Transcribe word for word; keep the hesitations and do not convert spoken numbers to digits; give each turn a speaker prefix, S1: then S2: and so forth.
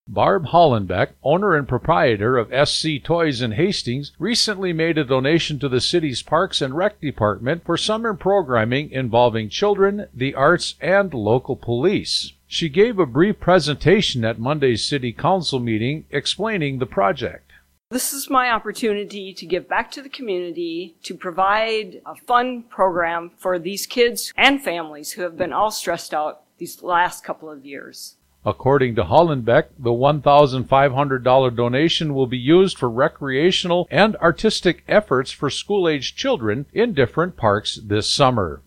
S1: Barb Hollenbeck, owner and proprietor of S C Toys in Hastings, recently made a donation to the city's Parks and Rec Department for summer programming involving children, the arts, and local police. She gave a brief presentation at Monday's City Council meeting explaining the project.
S2: This is my opportunity to give back to the community, to provide a fun program for these kids and families who have been all stressed out these last couple of years.
S1: According to Hollenbeck, the one thousand five hundred dollars donation will be used for recreational and artistic efforts for school-aged children in different parks this summer.